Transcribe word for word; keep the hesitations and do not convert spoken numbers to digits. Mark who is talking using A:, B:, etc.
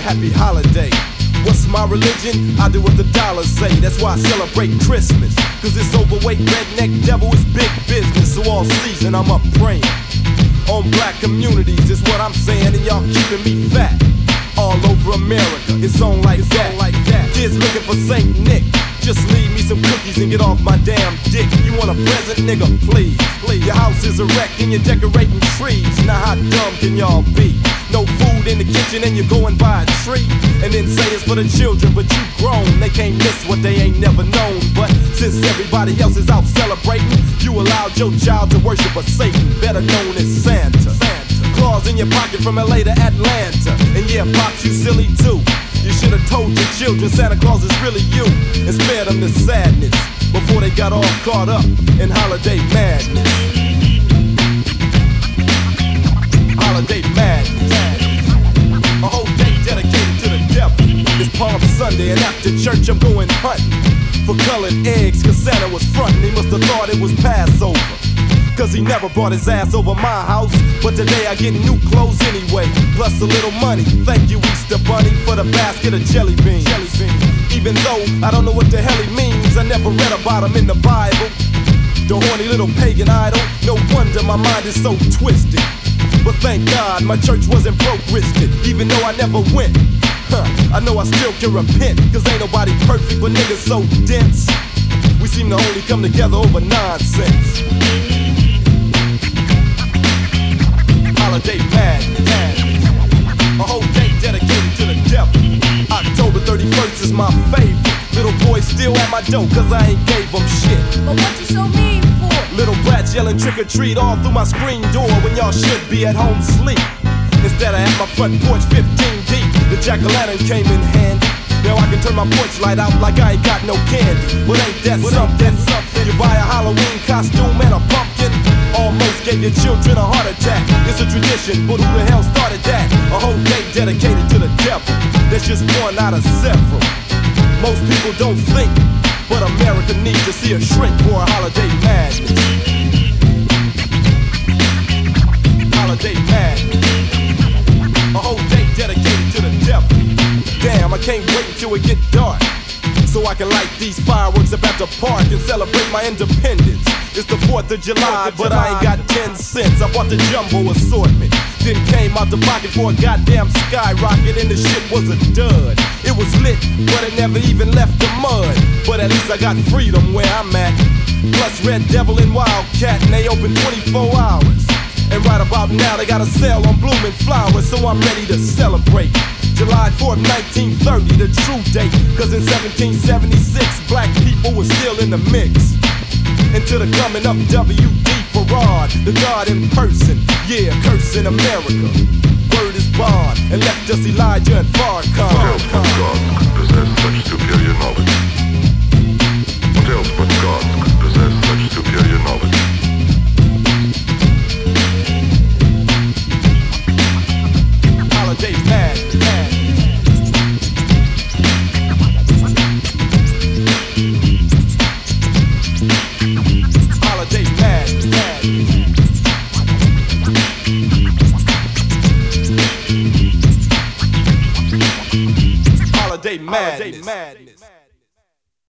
A: happy holiday. What's my religion? I do what the dollars say. That's why I celebrate Christmas. Cause this overweight redneck devil is big business. So all season I'm up praying on black communities is what I'm saying. And y'all keeping me fat all over America. It's on like that, like that. Kids looking for Saint Nick. Just leave me some cookies and get off my damn dick. You want a present, nigga? Please, please. Your house is a wreck and you're decorating trees. Now how dumb can y'all be? No food in the kitchen and you go and buy a tree and then say it's for the children, but you grown. They can't miss what they ain't never known. But since everybody else is out celebrating, you allowed your child to worship a Satan, better known as Santa. Santa. Claws in your pocket from L A to Atlanta. And yeah, Pops, you silly too. You should have told your children Santa Claus is really you and spared them the sadness before they got all caught up in holiday madness. Holiday madness. A whole day dedicated to the devil. It's Palm Sunday and after church I'm going hunting for colored eggs cause Santa was frontin'. He must have thought it was Passover cause he never brought his ass over my house. But today I get new clothes anyway, plus a little money. Thank you, Easter Bunny, for the basket of jelly beans. Jelly beans. Even though I don't know what the hell he means, I never read about him in the Bible. The horny little pagan idol, no wonder my mind is so twisted. But thank God my church wasn't broke-wristed, even though I never went. Huh, I know I still can repent, cause ain't nobody perfect, but niggas so dense. We seem to only come together over nonsense. Holiday madness, a whole day dedicated to the devil. October thirty-first is my favorite. Little boys still at my door cause I ain't gave them shit.
B: But what you so mean for?
A: Little brats yelling trick or treat all through my screen door when y'all should be at home sleep. Instead of at my front porch fifteen deep, the jack-o'-lantern came in handy. Now I can turn my porch light out like I ain't got no candy. But ain't that but something? Ain't that something? You buy a Halloween costume and a pumpkin, almost gave your children a heart attack. It's a tradition, but who the hell started that? A whole day dedicated to the devil. That's just one out of several. Most people don't think, but America needs to see a shrink for a holiday madness. Holiday madness. A whole day dedicated to the devil. Damn, I can't wait until it get dark so I can light these fireworks up at the park and celebrate my independence. It's the fourth of July, but I ain't got ten cents. I bought the jumbo assortment, then came out the pocket for a goddamn skyrocket, and the shit was a dud. It was lit, but it never even left the mud. But at least I got freedom where I'm at. Plus Red Devil and Wildcat, and they open twenty-four hours. And right about now they got a sale on blooming flowers, so I'm ready to celebrate. July fourth, nineteen thirty, the true date. Cause in seventeen seventy-six, black people were still in the mix. Until the coming of W D Farad, the God in person, yeah, cursing America. Word is bond, and left us Elijah and Farrakhan.
C: Failed from God to possess such superior knowledge.